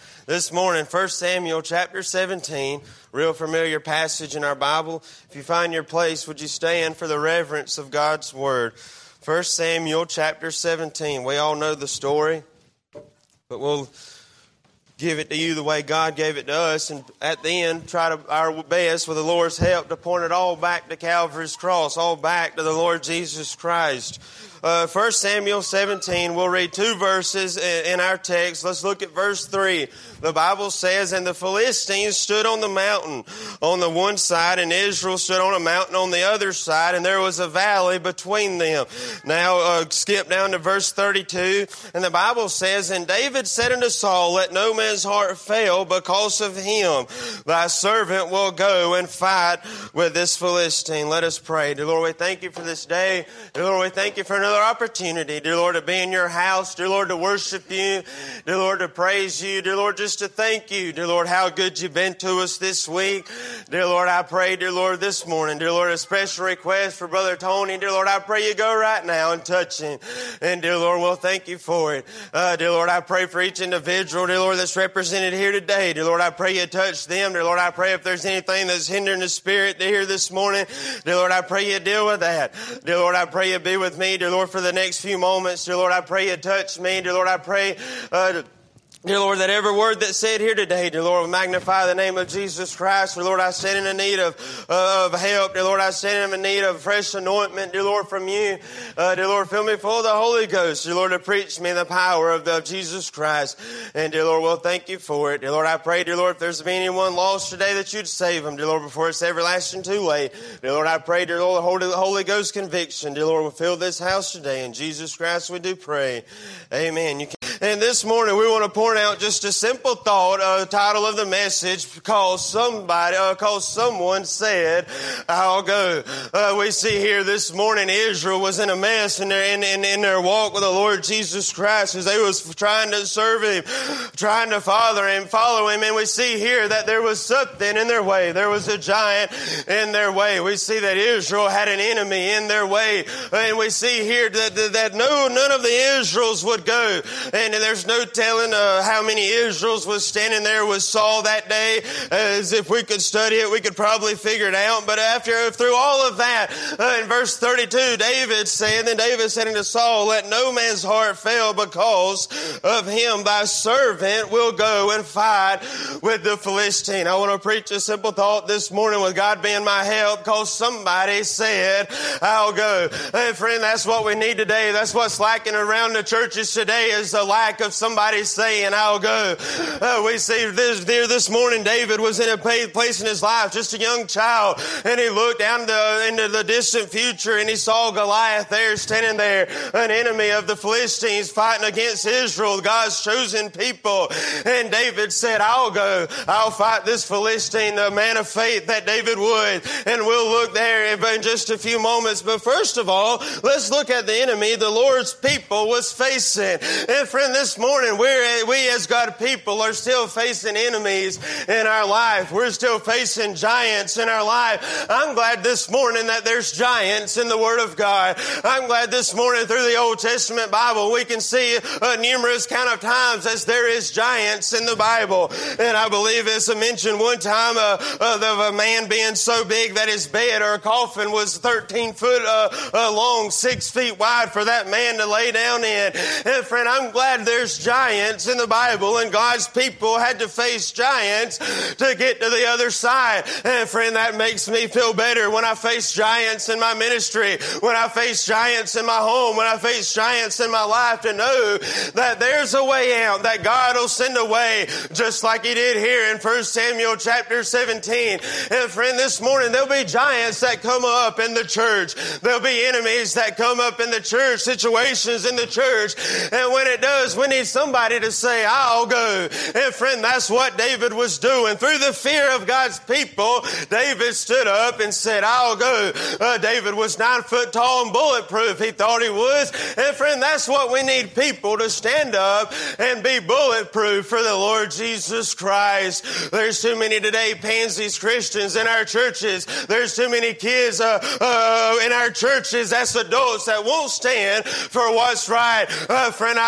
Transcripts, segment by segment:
This morning, 1 Samuel chapter 17, real familiar passage in our Bible. If you find your place, would you stand for the reverence of God's Word? 1 Samuel chapter 17. We all know the story, but we'll give it to you the way God gave it to us, and at the end, try our best with the Lord's help to point it all back to Calvary's cross, all back to the Lord Jesus Christ. 1 Samuel 17, we'll read two verses in our text. Let's look at verse 3. The Bible says, "And the Philistines stood on the mountain on the one side, and Israel stood on a mountain on the other side, and there was a valley between them." Now, skip down to verse 32, and the Bible says, "And David said unto Saul, Let no man's heart fail because of him. Thy servant will go and fight with this Philistine." Let us pray. Dear Lord, we thank you for this day. Dear Lord, we thank you for another opportunity, dear Lord, to be in your house, dear Lord, to worship you, dear Lord, to praise you, dear Lord, just to thank you, dear Lord, how good you've been to us this week. Dear Lord, I pray, dear Lord, this morning, dear Lord, a special request for Brother Tony. Dear Lord, I pray you go right now and touch him. And dear Lord, we'll thank you for it. Dear Lord, I pray for each individual, dear Lord, that's represented here today. Dear Lord, I pray you touch them. Dear Lord, I pray if there's anything that's hindering the spirit to hear this morning, dear Lord, I pray you deal with that. Dear Lord, I pray you be with me, dear Lord, for the next few moments. Dear Lord, I pray you touch me. Dear Lord, I pray, dear Lord, that every word that's said here today, dear Lord, will magnify the name of Jesus Christ. Dear Lord, I stand in the need of help. Dear Lord, I stand in the need of fresh anointment, dear Lord, from you. Dear Lord, fill me full of the Holy Ghost, dear Lord, to preach me the power of Jesus Christ. And dear Lord, we'll thank you for it. Dear Lord, I pray, dear Lord, if there's anyone lost today, that you'd save them, dear Lord, before it's everlasting too late. Dear Lord, I pray, dear Lord, the Holy Ghost conviction, dear Lord, will fill this house today. In Jesus Christ we do pray. Amen. And this morning we want to point out just a simple thought, title of the message, because someone said, I'll go. We see here this morning Israel was in a mess in their walk with the Lord Jesus Christ as they was trying to serve Him, trying to follow Him. And we see here that there was something in their way. There was a giant in their way. We see that Israel had an enemy in their way. And we see here that none of the Israels would go. And there's no telling how many Israels was standing there with Saul that day. As if we could study it, we could probably figure it out. But through all of that, in verse 32, David said unto Saul, Let no man's heart fail because of him. Thy servant will go and fight with the Philistine. I want to preach a simple thought this morning with God being my help, because somebody said, I'll go. And friend, that's what we need today. That's what's lacking around the churches today, is the lack of somebody saying, I'll go. We see this morning, David was in a place in his life, just a young child, and he looked down into the distant future, and he saw Goliath there, standing there, an enemy of the Philistines, fighting against Israel, God's chosen people. And David said, I'll go. I'll fight this Philistine, the man of faith that David would. And we'll look there in just a few moments. But first of all, let's look at the enemy the Lord's people was facing. And friend, this morning, we as God people are still facing enemies in our life. We're still facing giants in our life. I'm glad this morning that there's giants in the Word of God. I'm glad this morning through the Old Testament Bible we can see numerous kind of times as there is giants in the Bible. And I believe it's mentioned one time of a man being so big that his bed or coffin was 13 foot long, 6 feet wide for that man to lay down in. And friend, I'm glad there's giants in the Bible, and God's people had to face giants to get to the other side. And friend, that makes me feel better when I face giants in my ministry, when I face giants in my home, when I face giants in my life, to know that there's a way out, that God will send a way, just like He did here in 1 Samuel chapter 17. And friend, this morning there'll be giants that come up in the church. There'll be enemies that come up in the church, situations in the church. And when it does, we need somebody to say, I'll go. And friend, that's what David was doing. Through the fear of God's people, David stood up and said, I'll go. David was 9 foot tall and bulletproof. He thought he was. And friend, that's what we need, people to stand up and be bulletproof for the Lord Jesus Christ. There's too many today pansies Christians in our churches. There's too many kids in our churches as adults that won't stand for what's right. Friend, I pray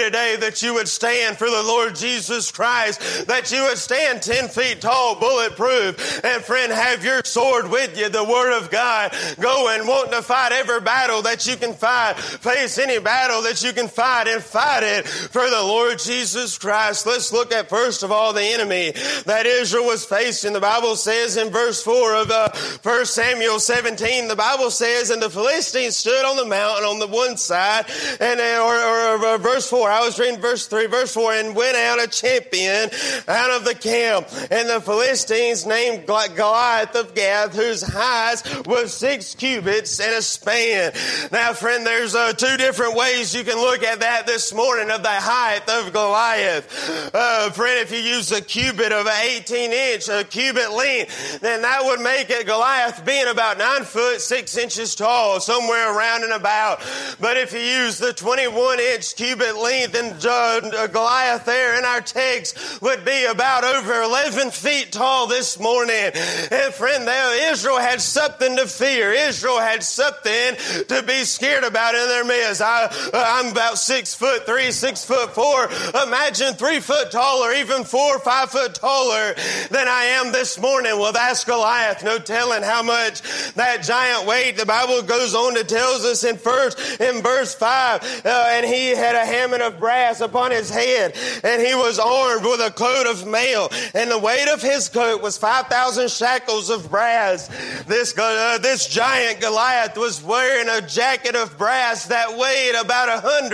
today that you would stand for the Lord Jesus Christ, that you would stand 10 feet tall, bulletproof, and friend, have your sword with you, the Word of God, going, wanting to fight every battle that you can fight, face any battle that you can fight, and fight it for the Lord Jesus Christ. Let's look at first of all the enemy that Israel was facing. The Bible says in verse 4 of 1 Samuel 17, the Bible says, and the Philistines stood on the mountain on the one side, and or verse 4, I was reading verse 3, verse 4, and went out a champion out of the camp, and the Philistines named Goliath of Gath, whose height was 6 cubits and a span. Now, friend, there's two different ways you can look at that this morning of the height of Goliath. Friend, if you use a cubit of 18 inch, a cubit length, then that would make it Goliath being about 9 foot 6 inches tall, somewhere around and about. But if you use the 21 inch cubit length, then Goliath there in our text would be about over 11 feet tall this morning. And friend, Israel had something to fear. Israel had something to be scared about in their midst. I'm about 6'3", 6'4". Imagine 3 foot taller, even 4 or 5 foot taller than I am this morning. Well, that's Goliath. No telling how much that giant weighed. The Bible goes on to tells us in verse 5, and he had a helmet of brass upon his head, and he was armed with a coat of mail, and the weight of his coat was 5,000 shekels of brass. This giant Goliath was wearing a jacket of brass that weighed about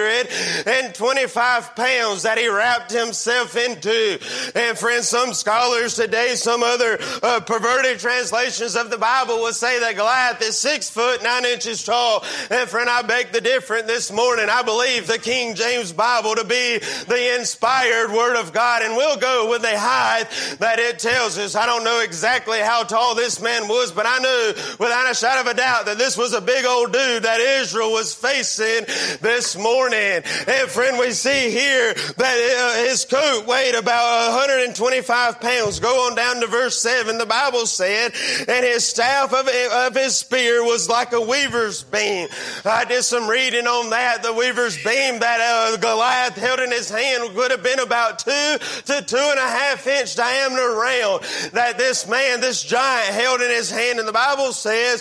125 pounds that he wrapped himself into. And friends, some scholars today, some other perverted translations of the Bible will say that Goliath is 6 foot 9 inches tall. And friend, I beg the difference this morning. I believe the King James Bible to be the inspired Word of God, and we'll go with the height that it tells us. I don't know exactly how tall this man was, but I knew without a shadow of a doubt that this was a big old dude that Israel was facing this morning. And friend, we see here that his coat weighed about 125 pounds. Go on down to verse 7. The Bible said, and his staff of his spear was like a weaver's beam. I did some reading on that. The weaver's beam that Goliath held in his hand would have been about 2 to 2.5 inch diameter round that this man, this giant, held in his hand. And the Bible says,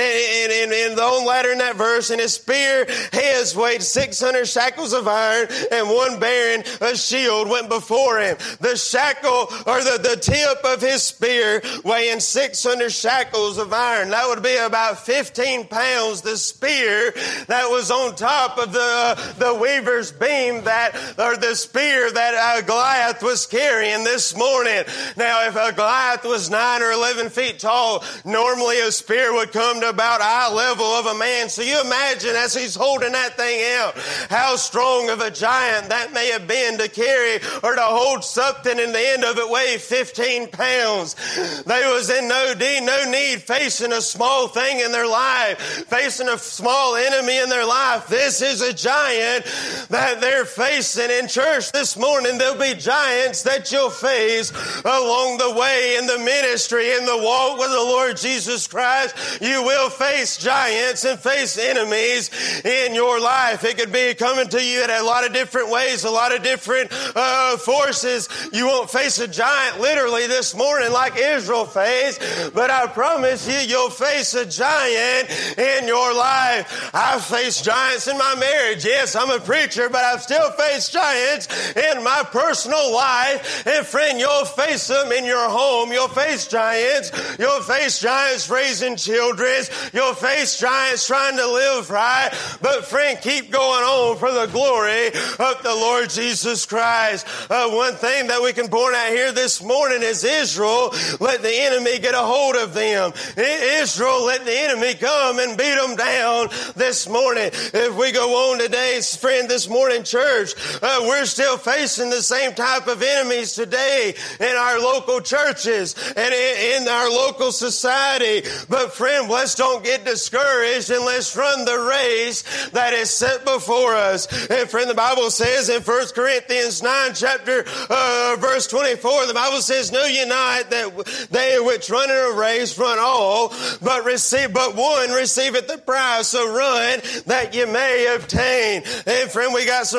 in the own latter in that verse, and his spear heads weighed 600 shackles of iron, and one bearing a shield went before him. The shackle, or the tip of his spear, weighing 600 shackles of iron. That would be about 15 pounds. The spear that was on top of the weaver's beam, the spear that Goliath was carrying this morning. Now, if Goliath was 9 or 11 feet tall, normally a spear would come to about eye level of a man. So you imagine as he's holding that thing out, how strong of a giant that may have been to carry or to hold something and the end of it weighed 15 pounds. They was in no need facing a small thing in their life, facing a small enemy in their life. This is a giant that they're facing. In church this morning, there'll be giants that you'll face along the way in the ministry, in the walk with the Lord Jesus Christ. You will face giants and face enemies in your life. It could be coming to you in a lot of different ways, a lot of different forces. You won't face a giant literally this morning like Israel faced, but I promise you, you'll face a giant in your life. I've faced giants in my marriage. Yes, I'm a preacher, but I've still faced giants in my personal life. And friend, you'll face them in your home. You'll face giants. You'll face giants raising children. You'll face giants trying to live right. But friend, keep going on for the glory of the Lord Jesus Christ. One thing that we can point out here this morning is Israel let the enemy get a hold of them. Israel let the enemy come and beat them down this morning. If we go on today, friend, this morning, church, we're still facing the same type of enemies today in our local churches and in our local society. But friend, let's don't get discouraged and let's run the race that is set before us. And friend, the Bible says in 1 Corinthians 9 chapter verse 24, the Bible says, know ye not that they which run in a race run all, but one receiveth the prize, so run that you may obtain. And friend, we got some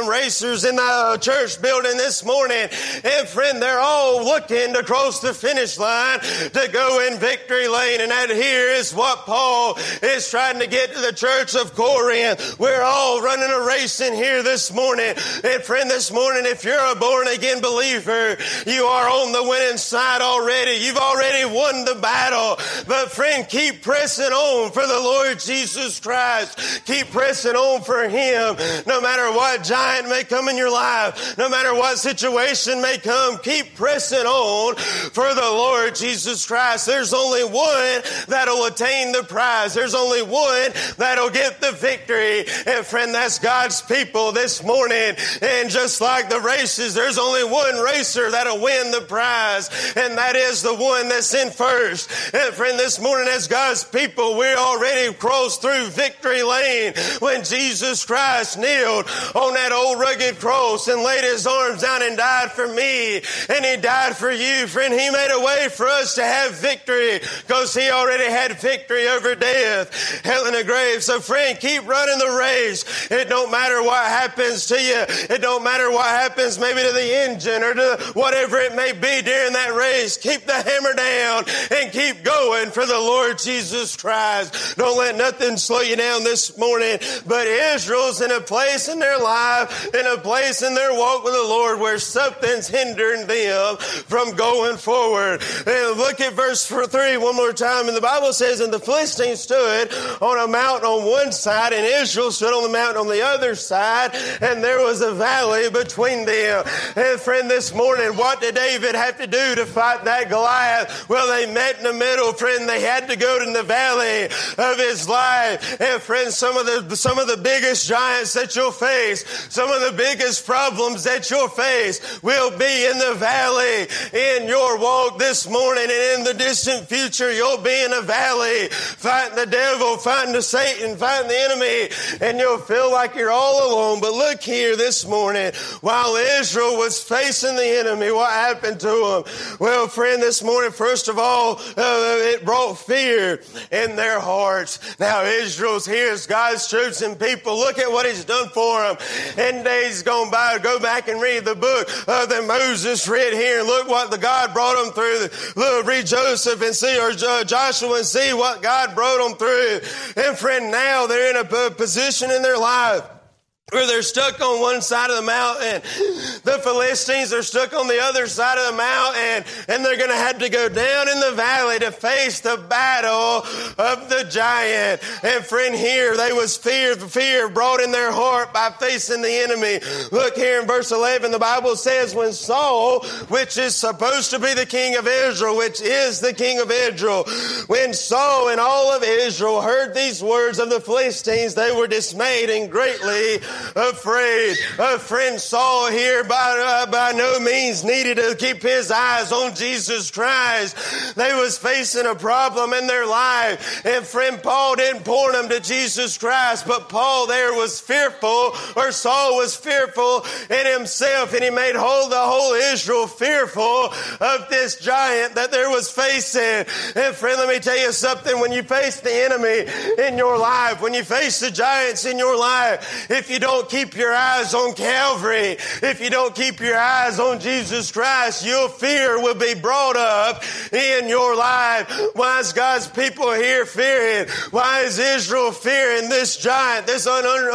some racers in the church building this morning. And friend, they're all looking to cross the finish line to go in victory lane. And that here is what Paul is trying to get to the church of Corinth. We're all running a race in here this morning. And friend, this morning, if you're a born again believer, you are on the winning side already. You've already won the battle. But friend, keep pressing on for the Lord Jesus Christ. Keep pressing on for Him. No matter what giant may come in your life, no matter what situation may come, keep pressing on for the Lord Jesus Christ. There's only one that'll attain the prize. There's only one that'll get the victory. And friend, that's God's people this morning. And just like the races, there's only one racer that'll win the prize, and that is the one that's in first. And friend, this morning as God's people, we're already crossed through victory lane when Jesus Christ kneeled on that old rugged cross and laid His arms down and died for me, and He died for you. Friend, He made a way for us to have victory because He already had victory over death, hell, and the grave. So friend, keep running the race. It don't matter what happens to you. It don't matter what happens maybe to the engine or to whatever it may be during that race. Keep the hammer down and keep going for the Lord Jesus Christ. Don't let nothing slow you down this morning. But Israel's in a place in their life, in a place in their walk with the Lord where something's hindering them from going forward. And look at verse 3 one more time. And the Bible says, and the Philistines stood on a mountain on one side, and Israel stood on the mountain on the other side, and there was a valley between them. And friend, this morning, what did David have to do to fight that Goliath? Well, they met in the middle, friend. They had to go to the valley of his life. And friend, some of the biggest giants that you'll face, some of the biggest problems that you'll face will be in the valley in your walk this morning, and in the distant future, you'll be in a valley fighting the devil, fighting the Satan, fighting the enemy, and you'll feel like you're all alone. But look here this morning, while Israel was facing the enemy, what happened to them? Well, friend, this morning, first of all, it brought fear in their hearts. Now, Israel's here as God's chosen people. Look at what He's done for them. In days gone by, go back and read the book that Moses read here, and look what the God brought them through. Read Joseph and see, or Joshua, and see what God brought them through. And friend, now they're in a position in their life where they're stuck on one side of the mountain. The Philistines are stuck on the other side of the mountain, and they're going to have to go down in the valley to face the battle of the giant. And friend, here they was fear brought in their heart by facing the enemy. Look here in verse 11, the Bible says, when Saul, which is supposed to be the king of Israel, which is the king of Israel, when Saul and all of Israel heard these words of the Philistines, they were dismayed and greatly afraid. A friend, Saul here by no means needed to keep his eyes on Jesus Christ. They was facing a problem in their life. And friend, Paul didn't point them to Jesus Christ, but Paul there was fearful, or Saul was fearful in himself, and he made the whole Israel fearful of this giant that there was facing. And friend, let me tell you something. When you face the enemy in your life, when you face the giants in your life, if you don't keep your eyes on Calvary, if you don't keep your eyes on Jesus Christ, your fear will be brought up in your life. Why is God's people here fearing? Why is Israel fearing this giant, this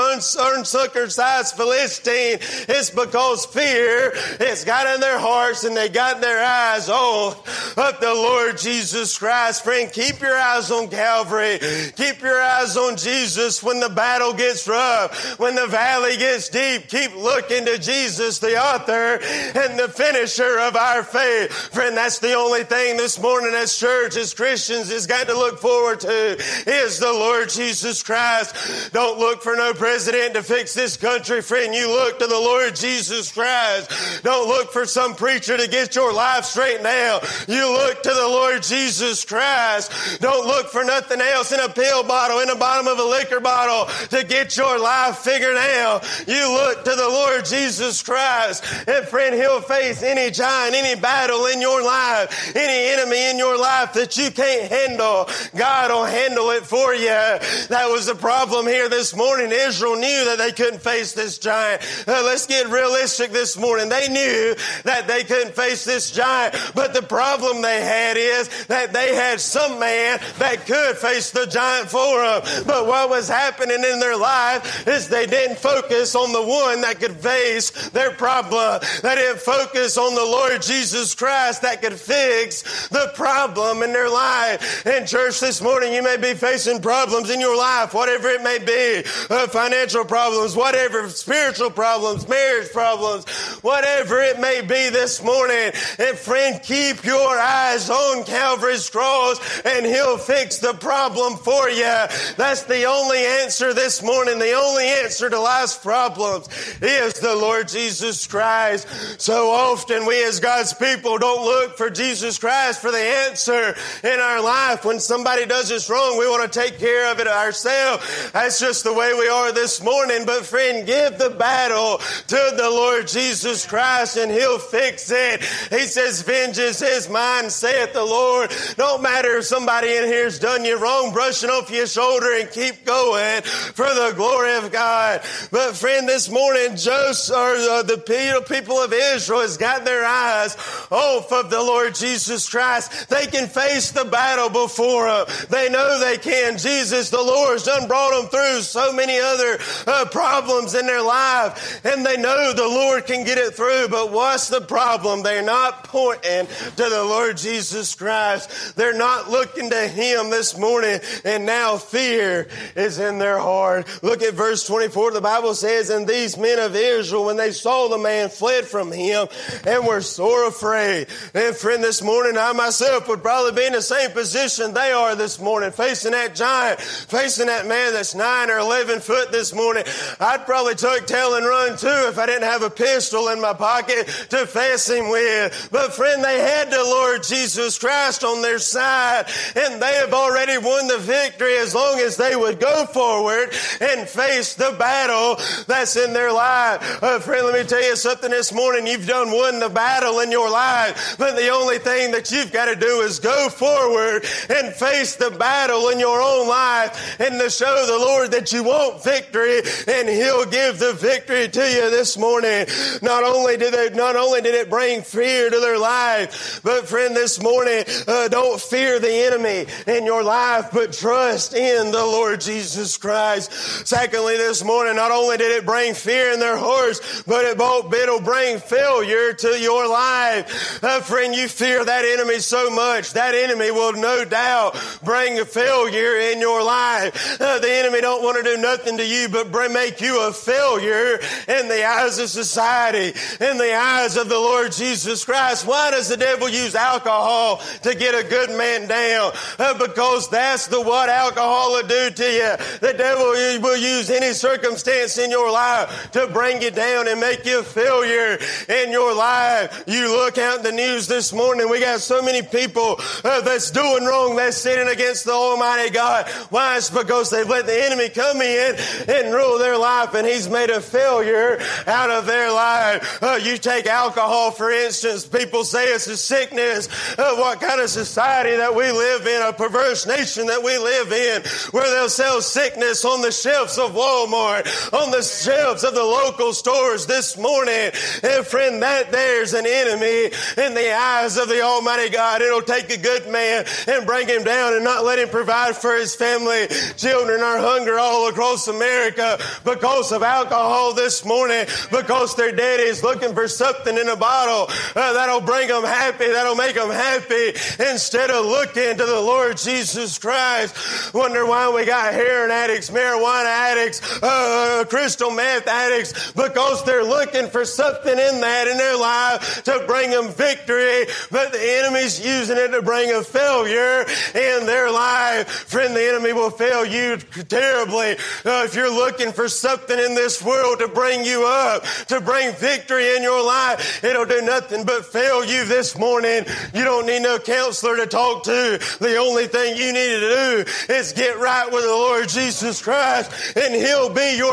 uncircumcised Philistine? It's because fear has got in their hearts, and they got their eyes on the Lord Jesus Christ. Friend, keep your eyes on Calvary. Keep your eyes on Jesus when the battle gets rough, when the valley gets deep. Keep looking to Jesus, the author and the finisher of our faith. Friend, that's the only thing this morning as church, as Christians, has got to look forward to is the Lord Jesus Christ. Don't look for no president to fix this country, friend. You look to the Lord Jesus Christ. Don't look for some preacher to get your life straightened out. You look to the Lord Jesus Christ. Don't look for nothing else in a pill bottle, in the bottom of a liquor bottle to get your life figured out. now you look to the Lord Jesus Christ. And friend, He'll face any giant, any battle in your life, any enemy in your life that you can't handle. God will handle it for you. That was the problem here this morning. Israel knew that they couldn't face this giant. Let's get realistic this morning. They knew that they couldn't face this giant, but the problem they had is that they had some man that could face the giant for them. But what was happening in their life is they didn't focus on the one that could face their problem. They didn't focus on the Lord Jesus Christ that could fix the problem in their life. In church this morning, you may be facing problems in your life, whatever it may be, financial problems, whatever, spiritual problems, marriage problems, whatever it may be this morning. And friend, keep your eyes on Calvary's cross and He'll fix the problem for you. That's the only answer this morning. The only answer to life's problems is the Lord Jesus Christ. So often we as God's people don't look for Jesus Christ for the answer in our life. When somebody does us wrong, we want to take care of it ourselves. That's just the way we are this morning. But friend, give the battle to the Lord Jesus Christ and He'll fix it. He says, vengeance is mine, saith the Lord. Don't matter if somebody in here's done you wrong, brush it off your shoulder and keep going for the glory of God. But friend, this morning, the people of Israel has got their eyes off of the Lord Jesus Christ. They can face the battle before them. They know they can. Jesus, the Lord's done brought them through so many other problems in their life, and they know the Lord can get it through. But what's the problem? They're not pointing to the Lord Jesus Christ. They're not looking to Him this morning, and now fear is in their heart. Look at verse 24. The Bible says, and these men of Israel, when they saw the man, fled from him and were sore afraid. And friend, this morning, I myself would probably be in the same position they are this morning, facing that giant, facing that man that's 9 or 11 foot this morning. I'd probably tuck tail and run too if I didn't have a pistol in my pocket to face him with. But friend, they had the Lord Jesus Christ on their side, and they have already won the victory as long as they would go forward and face the battle that's in their life. Friend, let me tell you something this morning. You've done won the battle in your life, but the only thing that you've got to do is go forward and face the battle in your own life and to show the Lord that you want victory, and He'll give the victory to you this morning. Not only did it bring fear to their life, but friend, this morning, don't fear the enemy in your life, but trust in the Lord Jesus Christ. Secondly, this morning, not only did it bring fear in their hearts, but it'll bring failure to your life. Friend, you fear that enemy so much, that enemy will no doubt bring a failure in your life. The enemy don't want to do nothing to you but make you a failure in the eyes of society, in the eyes of the Lord Jesus Christ. Why does the devil use alcohol to get a good man down? Because that's what alcohol will do to you. The devil will use any circumstance in your life to bring you down and make you a failure in your life. You look out in the news this morning, we got so many people that's doing wrong, that's sinning against the Almighty God. Why? It's because they've let the enemy come in and rule their life, and he's made a failure out of their life. You take alcohol, for instance. People say it's a sickness. What kind of society that we live in, a perverse nation that we live in, where they'll sell sickness on the shelves of Walmart, on the shelves of the local stores this morning. And friend, that there's an enemy in the eyes of the Almighty God. It'll take a good man and bring him down and not let him provide for his family. Children are hungry all across America because of alcohol this morning, because their daddy's looking for something in a bottle that'll bring them happy, that'll make them happy, instead of looking to the Lord Jesus Christ. Wonder why we got heroin addicts, marijuana addicts, crystal meth addicts, because they're looking for something in that in their life to bring them victory, but the enemy's using it to bring a failure in their life. Friend, the enemy will fail you terribly. If you're looking for something in this world to bring you up, to bring victory in your life, it'll do nothing but fail you this morning. You don't need no counselor to talk to. The only thing you need to do is get right with the Lord Jesus Christ, and He'll be your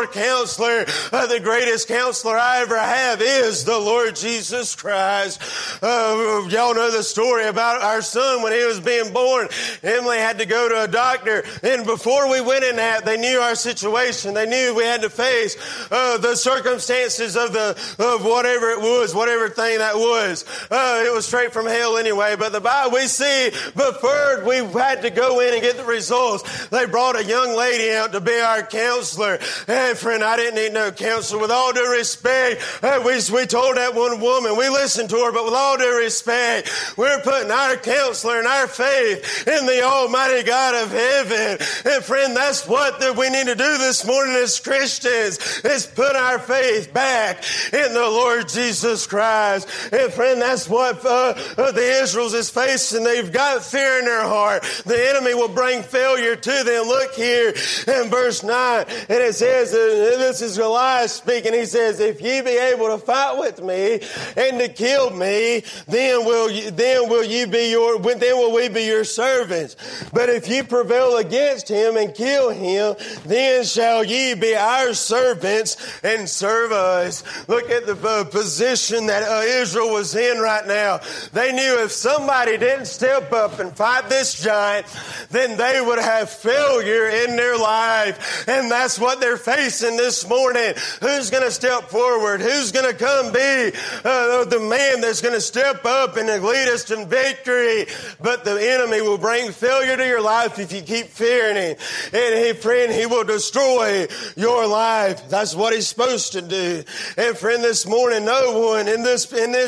your counselor. The greatest counselor I ever have is the Lord Jesus Christ. Y'all know the story about our son when he was being born. Emily had to go to a doctor, and before we went in that, they knew our situation. They knew we had to face the circumstances of whatever it was, whatever thing that was. It was straight from hell anyway. But the Bible we see before we had to go in and get the results, they brought a young lady out to be our counselor. And friend, I didn't need no counselor. With all due respect, we told that one woman, we listened to her, but with all due respect, we're putting our counselor and our faith in the Almighty God of heaven. And friend, that's what we need to do this morning as Christians, is put our faith back in the Lord Jesus Christ. And friend, that's what the Israels is facing. They've got fear in their heart. The enemy will bring failure to them. Look here in verse 9, and it says, this is Goliath speaking. He says, if ye be able to fight with me and to kill me, then will we be your servants. But if ye prevail against him and kill him, then shall ye be our servants and serve us. Look at the position that Israel was in right now. They knew if somebody didn't step up and fight this giant, then they would have failure in their life. And that's what they're facing this morning. Who's going to step forward? Who's going to come be the man that's going to step up and lead us to victory? But the enemy will bring failure to your life if you keep fearing him. And friend, he will destroy your life. That's what he's supposed to do. And friend, this morning, no one in this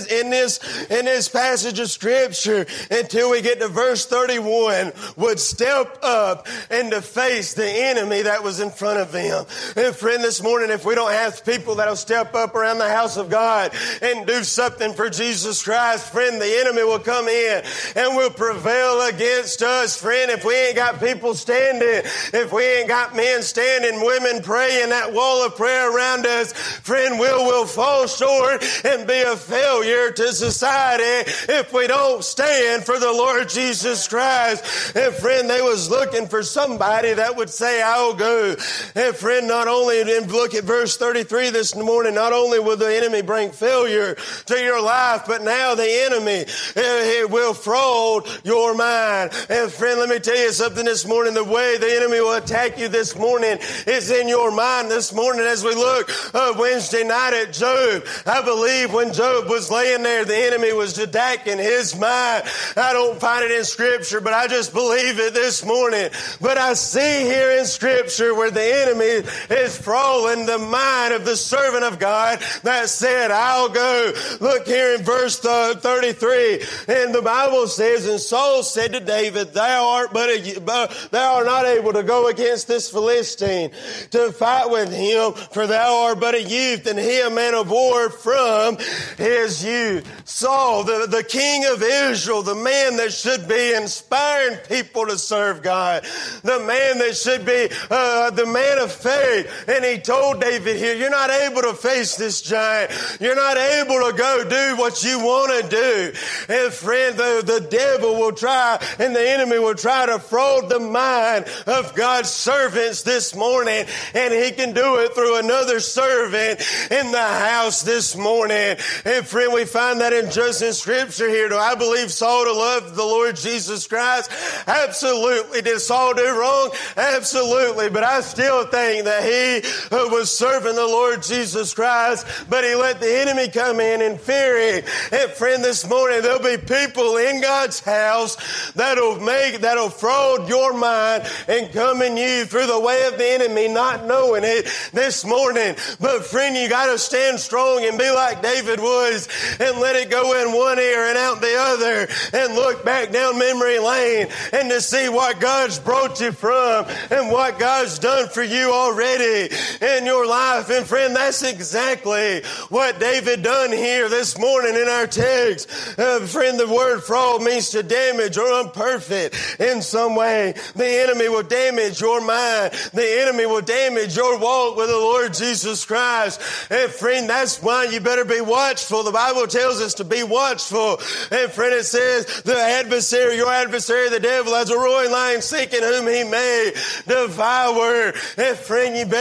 passage of Scripture, until we get to verse 31, would step up and to face the enemy that was in front of them. And friend, this morning, if we don't have people that'll step up around the house of God and do something for Jesus Christ, friend, the enemy will come in and will prevail against us. Friend, if we ain't got people standing, if we ain't got men standing, women praying, that wall of prayer around us, friend, we'll fall short and be a failure to society if we don't stand for the Lord Jesus Christ. And friend, they was looking for somebody that would say, I'll go. And friend, not only, and look at verse 33 this morning, not only will the enemy bring failure to your life, but now the enemy will fraud your mind. And friend, let me tell you something this morning. The way the enemy will attack you this morning is in your mind this morning. As we look Wednesday night at Job, I believe when Job was laying there, the enemy was attacking his mind. I don't find it in Scripture, but I just believe it this morning. But I see here in Scripture where the enemy is frauding the mind of the servant of God that said, I'll go. Look here in verse 33. And the Bible says, and Saul said to David, thou art not able to go against this Philistine to fight with him, for thou art but a youth, and he a man of war from his youth. Saul, the king of Israel, the man that should be inspiring people to serve God, the man that should be the man of faith. And he told David here, you're not able to face this giant. You're not able to go do what you want to do. And friend, the devil will try, and the enemy will try to fraud the mind of God's servants this morning. And he can do it through another servant in the house this morning. And friend, we find that in Scripture here. Do I believe Saul to love the Lord Jesus Christ? Absolutely. Did Saul do wrong? Absolutely. But I still think that he was serving the Lord Jesus Christ, but he let the enemy come in and fear him. And friend, this morning there'll be people in God's house that'll fraud your mind and come in you through the way of the enemy, not knowing it this morning. But friend, you got to stand strong and be like David was and let it go in one ear and out the other and look back down memory lane and to see what God's brought you from and what God's done for you already in your life. And friend, that's exactly what David done here this morning in our text. Friend, the word fraud means to damage or imperfect in some way. The enemy will damage your mind. The enemy will damage your walk with the Lord Jesus Christ. And friend, that's why you better be watchful. The Bible tells us to be watchful. And friend, it says your adversary, the devil, as a roaring lion seeking whom he may devour. And friend, you better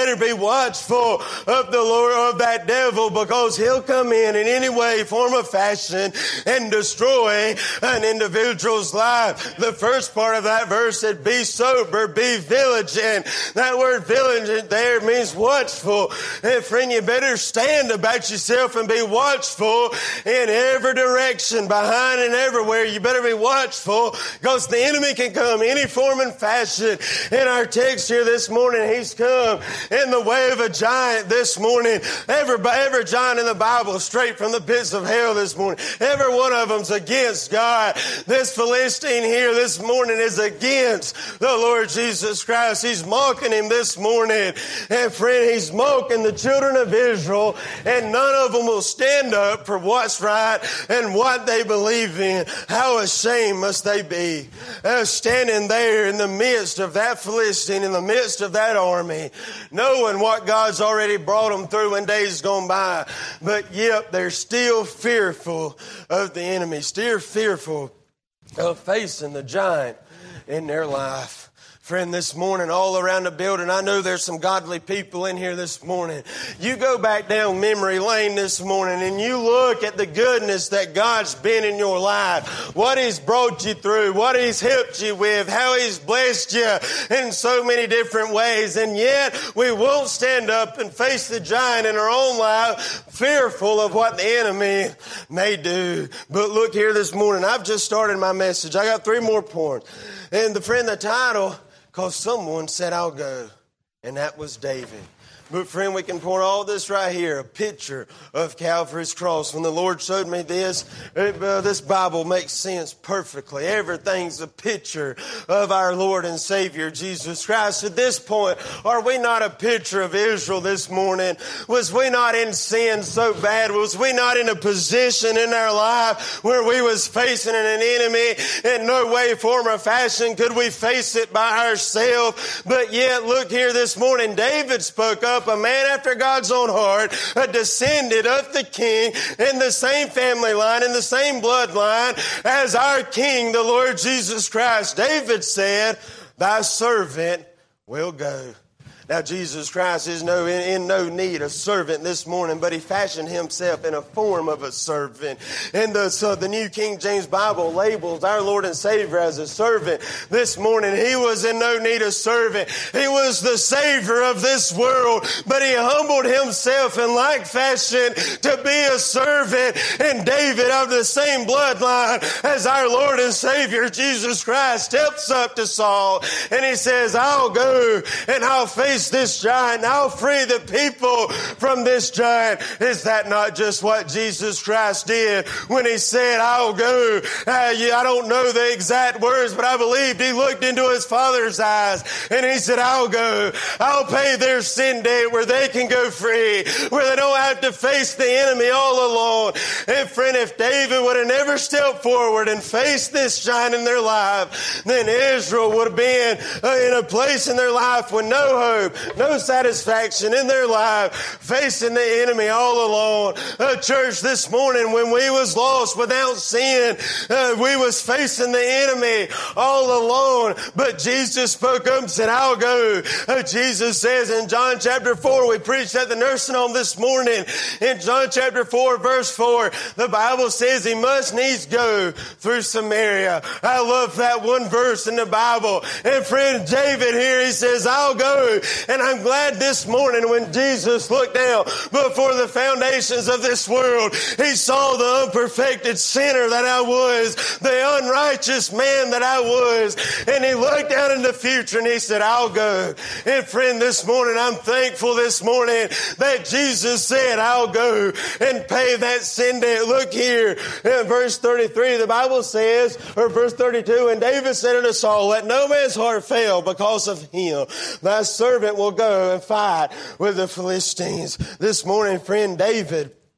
better be watchful of the Lord, of that devil, because he'll come in any way, form, or fashion and destroy an individual's life. The first part of that verse said, be sober, be vigilant. That word vigilant there means watchful. And friend, you better stand about yourself and be watchful in every direction, behind and everywhere. You better be watchful, because the enemy can come any form and fashion. In our text here this morning, he's come in the way of a giant this morning. Every giant in the Bible, straight from the pits of hell this morning. Every one of them's against God. This Philistine here this morning is against the Lord Jesus Christ. He's mocking him this morning. And friend, he's mocking the children of Israel, and none of them will stand up for what's right and what they believe in. How ashamed must they be, standing there in the midst of that Philistine, in the midst of that army, knowing what God's already brought them through in days gone by, but yet they're still fearful of the enemy, still fearful of facing the giant in their life. Friend, this morning, all around the building, I know there's some godly people in here this morning. You go back down memory lane this morning and you look at the goodness that God's been in your life, what He's brought you through, what He's helped you with, how He's blessed you in so many different ways. And yet, we won't stand up and face the giant in our own life, fearful of what the enemy may do. But look here this morning, I've just started my message. I got 3 more points. And the title, because someone said, I'll go. And that was David. But friend, we can point all this right here, a picture of Calvary's cross. When the Lord showed me this, this Bible makes sense perfectly. Everything's a picture of our Lord and Savior, Jesus Christ. At this point, are we not a picture of Israel this morning? Was we not in sin so bad? Was we not in a position in our life where we was facing an enemy? In no way, form, or fashion could we face it by ourselves. But yet, look here this morning, David spoke up. A man after God's own heart, a descendant of the king in the same family line, in the same bloodline as our King, the Lord Jesus Christ. David said, thy servant will go. Now, Jesus Christ is in no need of servant this morning, but He fashioned Himself in a form of a servant. And the New King James Bible labels our Lord and Savior as a servant. This morning, He was in no need of servant. He was the Savior of this world, but He humbled Himself in like fashion to be a servant. And David, of the same bloodline as our Lord and Savior, Jesus Christ, steps up to Saul and he says, I'll go and I'll face this giant. I'll free the people from this giant. Is that not just what Jesus Christ did when He said, I'll go? I don't know the exact words, but I believe He looked into His Father's eyes and He said, I'll go. I'll pay their sin debt where they can go free, where they don't have to face the enemy all alone. And friend, if David would have never stepped forward and faced this giant in their life, then Israel would have been in a place in their life with no hope, no satisfaction in their life, facing the enemy all alone. Church, this morning when we was lost without sin, we was facing the enemy all alone. But Jesus spoke up and said, I'll go. Jesus says in John chapter 4, we preached at the nursing home this morning. In John chapter 4, verse 4, the Bible says He must needs go through Samaria. I love that one verse in the Bible. And friend, David here, he says, I'll go. And I'm glad this morning when Jesus looked down before the foundations of this world, He saw the unperfected sinner that I was, the unrighteous man that I was, and He looked down in the future and He said, I'll go. And friend, this morning, I'm thankful this morning that Jesus said, I'll go and pay that sin debt. Look here in verse 33, the Bible says, or verse 32, and David said unto Saul, let no man's heart fail because of him. Thy servant will go and fight with the Philistines. This morning, friend, David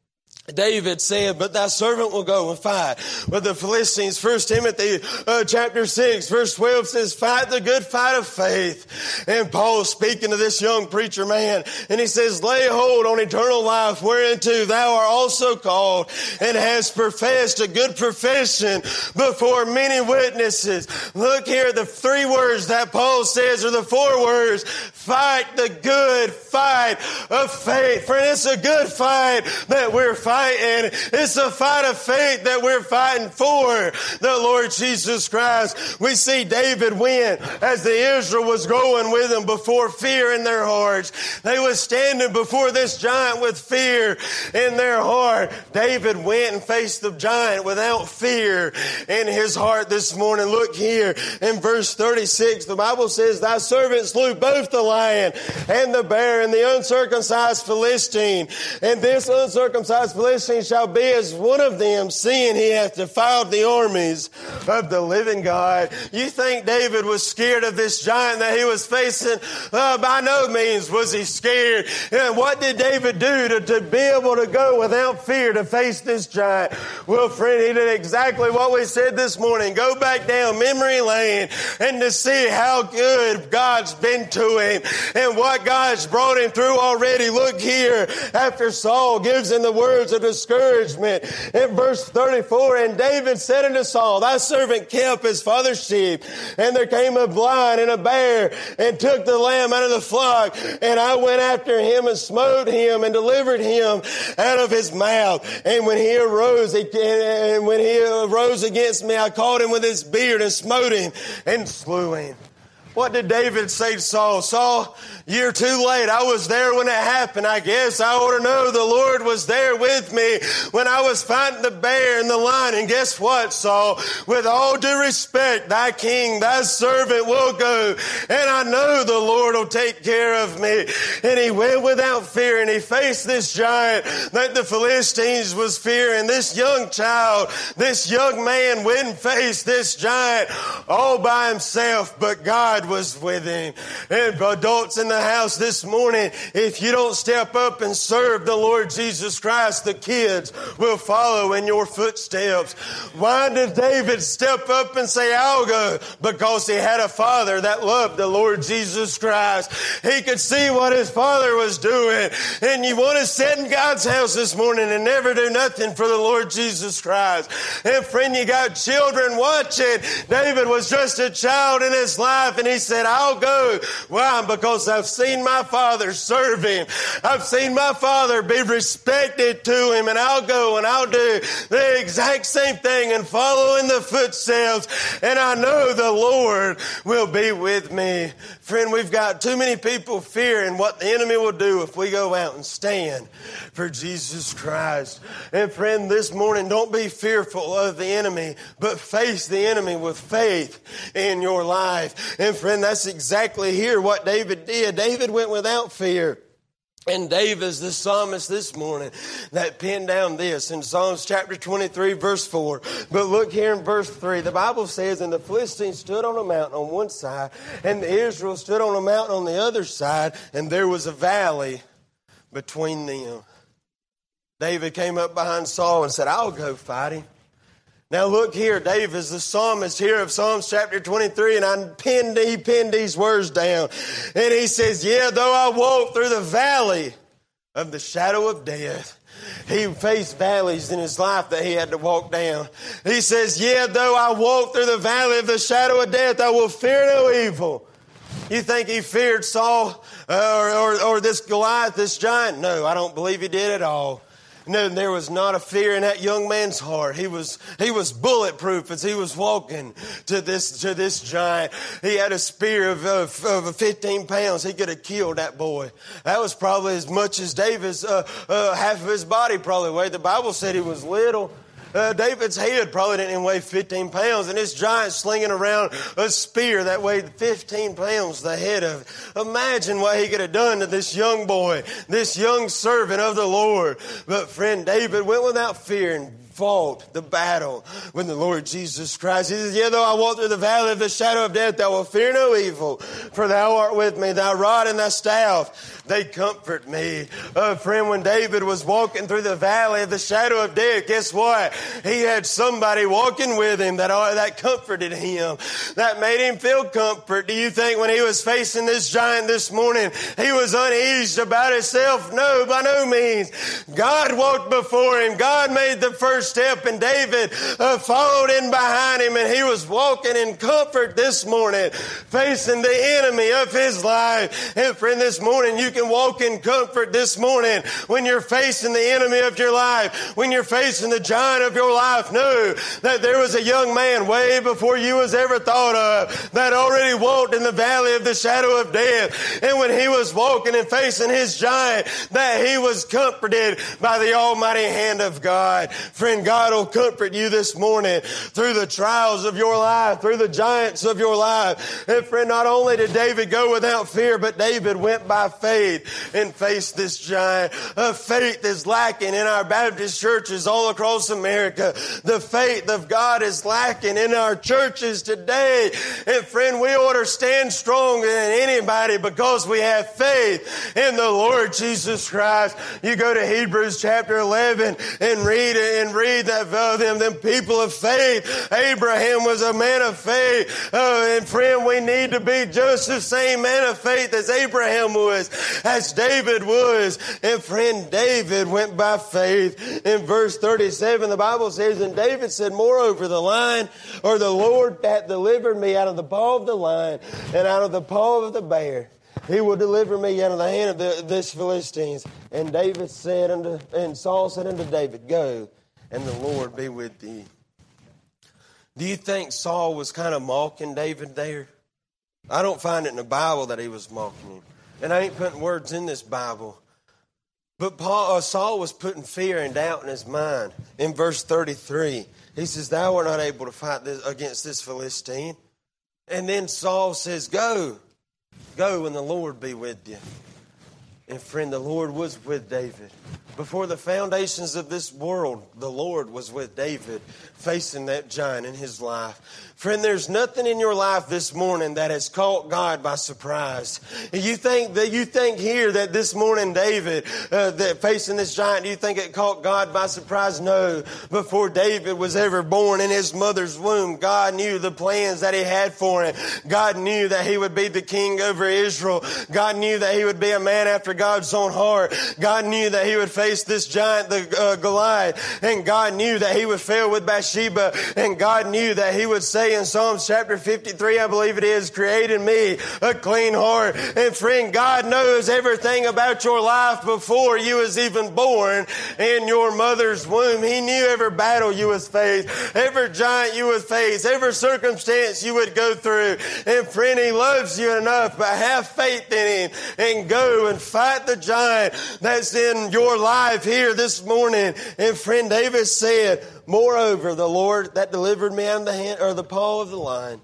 David said, but thy servant will go and fight with the Philistines. 1 Timothy chapter 6 verse 12 says, fight the good fight of faith. And Paul speaking to this young preacher man, and he says, lay hold on eternal life, whereunto thou art also called, and hast professed a good profession before many witnesses. Look here, the three words that Paul says are the four words: fight the good fight of faith. Friend, it's a good fight that we're fighting. It's a fight of faith that we're fighting for the Lord Jesus Christ. We see David win as the Israel was going with him before fear in their hearts. They was standing before this giant with fear in their heart. David went and faced the giant without fear in his heart this morning. Look here in verse 36. The Bible says, thy servant slew both the lion and the bear and the uncircumcised Philistine. And this uncircumcised Philistine shall be as one of them, seeing he hath defiled the armies of the living God. You think David was scared of this giant that he was facing? By no means was he scared. And what did David do to be able to go without fear to face this giant? Well, friend, he did exactly what we said this morning. Go back down memory lane and to see how good God's been to him and what God's brought him through already. Look here, after Saul gives him the words of discouragement in verse 34, and David said unto Saul, thy servant kept his father's sheep, and there came a lion and a bear and took the lamb out of the flock, and I went after him and smote him and delivered him out of his mouth. And when he arose against me, I caught him with his beard and smote him and slew him. What did David say to Saul? Saul, you're too late. I was there when it happened. I guess I ought to know the Lord was there with me when I was fighting the bear and the lion. And guess what, Saul? With all due respect, thy king, thy servant will go. And I know the Lord will take care of me. And he went without fear, and he faced this giant that the Philistines was fearing. This young child, this young man went and faced this giant all by himself, but God was with him. And adults in the house this morning, if you don't step up and serve the Lord Jesus Christ, the kids will follow in your footsteps. Why did David step up and say, I'll go? Because he had a father that loved the Lord Jesus Christ. He could see what his father was doing. And you want to sit in God's house this morning and never do nothing for the Lord Jesus Christ. And friend, you got children watching. David was just a child in his life, and he said, I'll go. Why? Because I've seen my father serve him. I've seen my father be respected to him, and I'll go and I'll do the exact same thing and follow in the footsteps, and I know the Lord will be with me. Friend, we've got too many people fearing what the enemy will do if we go out and stand for Jesus Christ. And friend, this morning, don't be fearful of the enemy, but face the enemy with faith in your life. And friend, that's exactly here what David did. David went without fear. And David's the psalmist this morning that penned down this in Psalms chapter 23, verse 4. But look here in verse 3. The Bible says, and the Philistines stood on a mountain on one side, and the Israel stood on a mountain on the other side, and there was a valley between them. David came up behind Saul and said, I'll go fight him. Now look here, David is the psalmist here of Psalms chapter 23, and he penned these words down. And he says, yeah, though I walk through the valley of the shadow of death. He faced valleys in his life that he had to walk down. He says, yeah, though I walk through the valley of the shadow of death, I will fear no evil. You think he feared Saul or this Goliath, this giant? No, I don't believe he did at all. No, there was not a fear in that young man's heart. He was bulletproof as he was walking to this giant. He had a spear of 15 pounds. He could have killed that boy. That was probably as much as David's half of his body probably weighed. The Bible said he was little. David's head probably didn't even weigh 15 pounds, and this giant slinging around a spear that weighed 15 pounds, the head of it. Imagine what he could have done to this young boy, this young servant of the Lord. But friend, David went without fear and fought the battle with the Lord Jesus Christ. He says, yea, though I walk through the valley of the shadow of death, I will fear no evil, for thou art with me. Thy rod and thy staff, they comfort me. Friend, when David was walking through the valley of the shadow of death, guess what? He had somebody walking with him that comforted him, that made him feel comfort. Do you think when he was facing this giant this morning, he was uneasy about himself? No, by no means. God walked before him. God made the first step, and David followed in behind him, and he was walking in comfort this morning, facing the enemy of his life. And friend, this morning you can walk in comfort this morning when you're facing the enemy of your life, when you're facing the giant of your life. Know that there was a young man way before you was ever thought of that already walked in the valley of the shadow of death. And when he was walking and facing his giant, that he was comforted by the almighty hand of God. Friend, God will comfort you this morning through the trials of your life, through the giants of your life. And friend, not only did David go without fear, but David went by faith and faced this giant. Faith is lacking in our Baptist churches all across America. The faith of God is lacking in our churches today. And friend, we ought to stand stronger than anybody because we have faith in the Lord Jesus Christ. You go to Hebrews chapter 11 and read that them people of faith. Abraham was a man of faith. And friend, we need to be just the same man of faith as Abraham was, as David was. And friend, David went by faith. In verse 37, the Bible says, and David said, moreover, the Lord that delivered me out of the paw of the lion and out of the paw of the bear, he will deliver me out of the hand of this Philistines. And Saul said unto David, go, and the Lord be with thee. Do you think Saul was kind of mocking David there? I don't find it in the Bible that he was mocking him. And I ain't putting words in this Bible. But Saul was putting fear and doubt in his mind. In verse 33, he says, thou art not able to fight against this Philistine. And then Saul says, go and the Lord be with you. And friend, the Lord was with David. Before the foundations of this world, the Lord was with David, facing that giant in his life. Friend, there's nothing in your life this morning that has caught God by surprise. You think here that this morning David, that facing this giant, do you think it caught God by surprise? No. Before David was ever born in his mother's womb, God knew the plans that he had for him. God knew that he would be the king over Israel. God knew that he would be a man after God's own heart. God knew that he would face this giant, Goliath. And God knew that he would fail with Bathsheba. And God knew that he would say in Psalms chapter 53, I believe it is, create in me a clean heart. And friend, God knows everything about your life before you was even born in your mother's womb. He knew every battle you would face, every giant you would face, every circumstance you would go through. And friend, he loves you enough, but have faith in him and go and fight the giant that's in your life here this morning. And friend, David said, moreover, the Lord that delivered me out of the hand or the paw of the lion.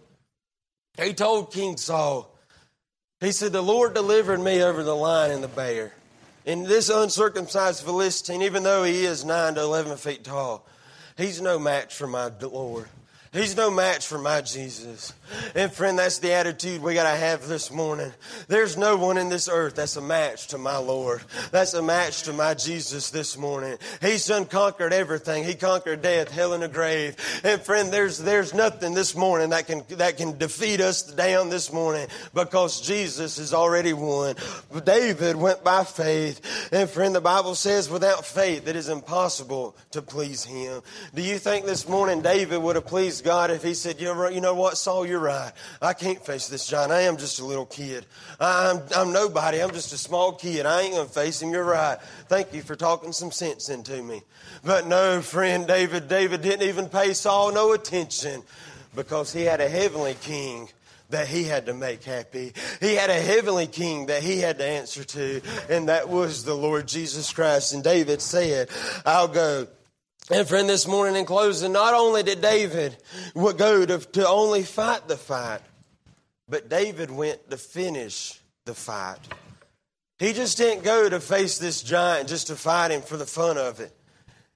He told King Saul, he said, the Lord delivered me over the lion and the bear. And this uncircumcised Philistine, even though he is 9 to 11 feet tall, he's no match for my Lord. He's no match for my Jesus. And friend, that's the attitude we got to have this morning. There's no one in this earth that's a match to my Lord. That's a match to my Jesus this morning. He's conquered everything. He conquered death, hell, and the grave. And friend, there's nothing this morning that can defeat us down this morning because Jesus has already won. David went by faith. And friend, the Bible says without faith it is impossible to please him. Do you think this morning David would have pleased God if he said, you know what, Saul, you're right. I can't face this giant. I am just a little kid. I'm nobody. I'm just a small kid. I ain't going to face him. You're right. Thank you for talking some sense into me. But no, friend, David didn't even pay Saul no attention because he had a heavenly king that he had to make happy. He had a heavenly king that he had to answer to, and that was the Lord Jesus Christ. And David said, I'll go. And friend, this morning in closing, not only did David go to only fight the fight, but David went to finish the fight. He just didn't go to face this giant just to fight him for the fun of it.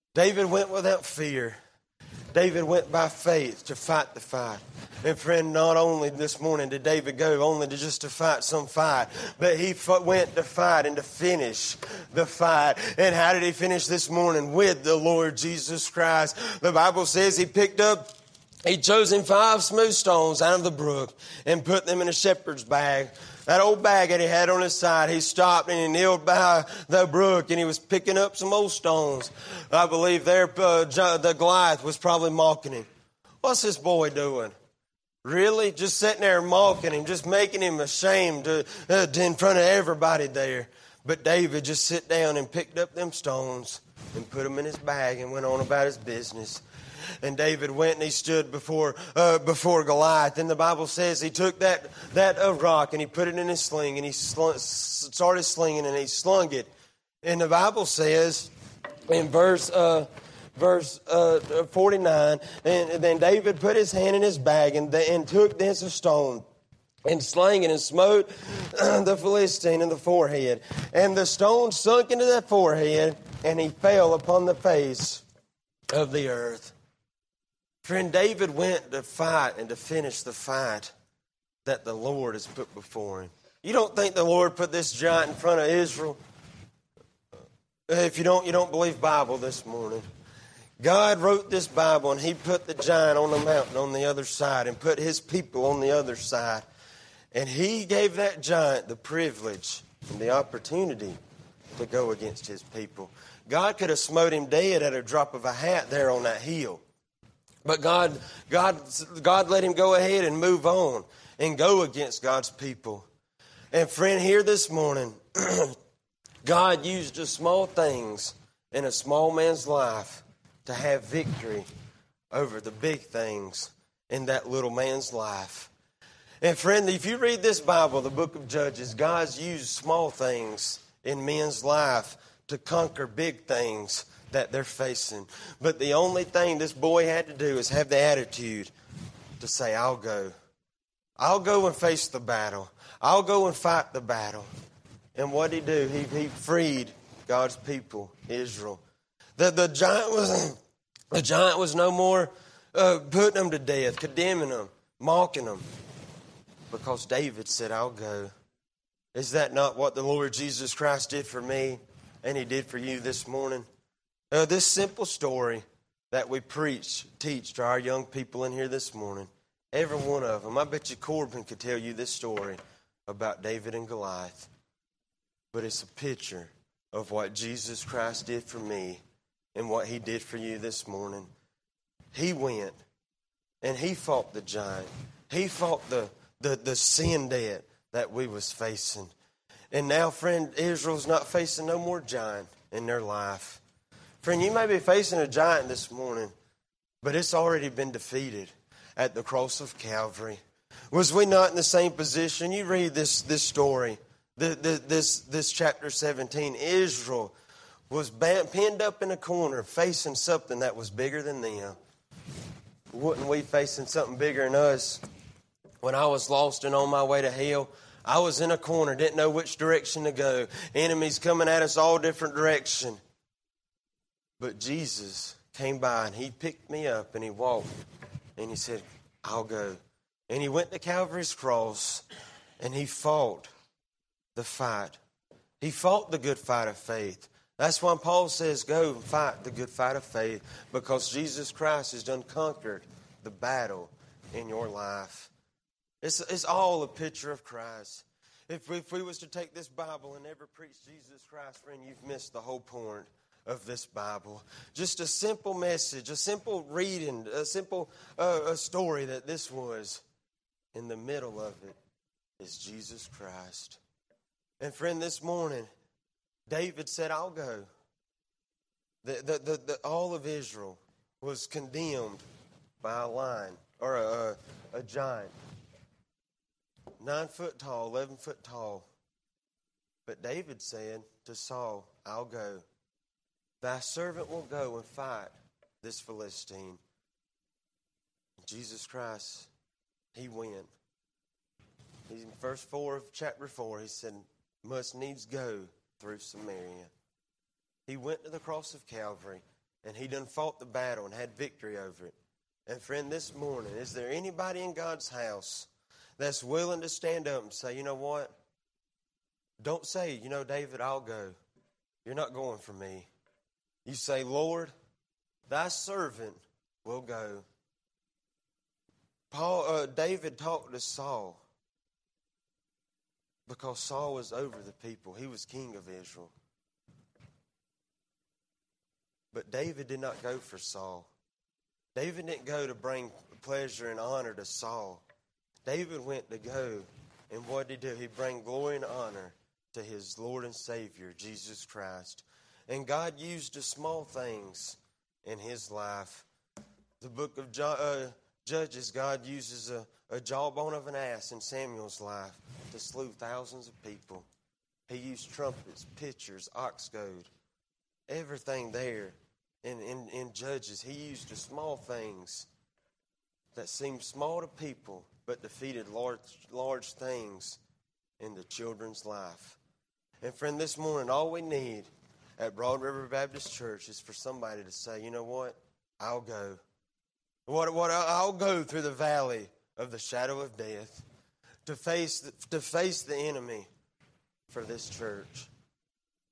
David went without fear. David went by faith to fight the fight. And friend, not only this morning did David go only to just to fight some fight, but he went to fight and to finish the fight. And how did he finish this morning? With the Lord Jesus Christ. The Bible says he chose him 5 smooth stones out of the brook and put them in a shepherd's bag. That old bag that he had on his side, he stopped and he kneeled by the brook and he was picking up some old stones. I believe the Goliath was probably mocking him. What's this boy doing? Really? Just sitting there mocking him, just making him ashamed in front of everybody there. But David just sit down and picked up them stones and put them in his bag and went on about his business. And David went and he stood before Goliath. And the Bible says he took that rock and he put it in his sling and he started slinging and he slung it. And the Bible says in verse 49, and then David put his hand in his bag and took thence a stone and slang it and smote the Philistine in the forehead. And the stone sunk into that forehead and he fell upon the face of the earth. Friend, David went to fight and to finish the fight that the Lord has put before him. You don't think the Lord put this giant in front of Israel? If you don't believe Bible this morning. God wrote this Bible and he put the giant on the mountain on the other side and put his people on the other side. And he gave that giant the privilege and the opportunity to go against his people. God could have smote him dead at a drop of a hat there on that hill. But God let him go ahead and move on and go against God's people. And friend, here this morning, God used the small things in a small man's life to have victory over the big things in that little man's life. And friend, if you read this Bible, the book of Judges, God's used small things in men's life to conquer big things that they're facing. But the only thing this boy had to do is have the attitude to say, I'll go. I'll go and face the battle. I'll go and fight the battle. And what did he do? He freed God's people, Israel. The giant was no more putting them to death, condemning them, mocking them. Because David said, I'll go. Is that not what the Lord Jesus Christ did for me and he did for you this morning? This simple story that we teach to our young people in here this morning, every one of them, I bet you Corbin could tell you this story about David and Goliath. But it's a picture of what Jesus Christ did for me and what he did for you this morning. He went and he fought the giant. He fought the sin debt that we was facing. And now, friend, Israel's not facing no more giant in their life. Friend, you may be facing a giant this morning, but it's already been defeated at the cross of Calvary. Was we not in the same position? You read this story, this chapter 17. Israel was pinned up in a corner facing something that was bigger than them. Wouldn't we facing something bigger than us? When I was lost and on my way to hell, I was in a corner, didn't know which direction to go. Enemies coming at us all different directions. But Jesus came by and he picked me up and he walked and he said, I'll go. And he went to Calvary's cross and he fought the fight. He fought the good fight of faith. That's why Paul says, go and fight the good fight of faith, because Jesus Christ has done conquered the battle in your life. It's all a picture of Christ. If we was to take this Bible and never preach Jesus Christ, friend, you've missed the whole point of this Bible. Just a simple message, a simple reading, a simple a story that this was. In the middle of it is Jesus Christ. And friend, this morning, David said, I'll go. All of Israel was condemned by a lion or a giant. 9 foot tall, 11 foot tall. But David said to Saul, I'll go. Thy servant will go and fight this Philistine. Jesus Christ, he went. He's in verse 4 of chapter 4. He said, must needs go through Samaria. He went to the cross of Calvary. and he done fought the battle and had victory over it. And friend, this morning, is there anybody in God's house that's willing to stand up and say, you know what? Don't say, you know, David, I'll go. You're not going for me. You say, Lord, thy servant will go. David talked to Saul because Saul was over the people. He was king of Israel. But David did not go for Saul. David didn't go to bring pleasure and honor to Saul. David went to go, and what did he do? He brought glory and honor to his Lord and Savior, Jesus Christ. And God used the small things in his life. The book of Judges, God uses a jawbone of an ass in Samuel's life to slew thousands of people. He used trumpets, pitchers, ox goad, everything there. In Judges, he used the small things that seemed small to people, but defeated large things in the children's life. And friend, this morning, all we need at Broad River Baptist Church is for somebody to say, you know what? I'll go. I'll go through the valley of the shadow of death to face the enemy for this church.